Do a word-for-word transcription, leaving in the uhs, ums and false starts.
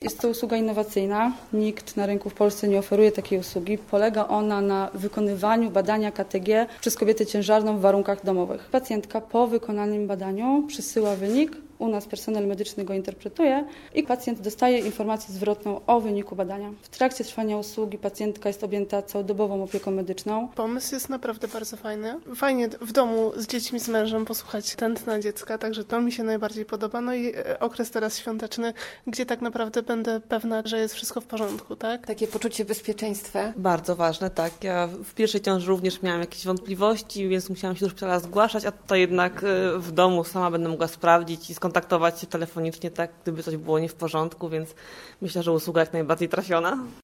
Jest to usługa innowacyjna. Nikt na rynku w Polsce nie oferuje takiej usługi. Polega ona na wykonywaniu badania K T G przez kobietę ciężarną w warunkach domowych. Pacjentka po wykonanym badaniu przysyła wynik, u nas personel medyczny go interpretuje i pacjent dostaje informację zwrotną o wyniku badania. W trakcie trwania usługi pacjentka jest objęta całodobową opieką medyczną. Pomysł jest naprawdę bardzo fajny. Fajnie w domu z dziećmi, z mężem posłuchać tętna dziecka, także to mi się najbardziej podoba. No i okres teraz świąteczny, gdzie tak naprawdę będę pewna, że jest wszystko w porządku, tak? Takie poczucie bezpieczeństwa. Bardzo ważne, tak. Ja w pierwszej ciąży również miałam jakieś wątpliwości, więc musiałam się do szpitala zgłaszać, a to jednak w domu sama będę mogła sprawdzić i skontaktować się telefonicznie, tak, gdyby coś było nie w porządku, więc myślę, że usługa jak najbardziej trafiona.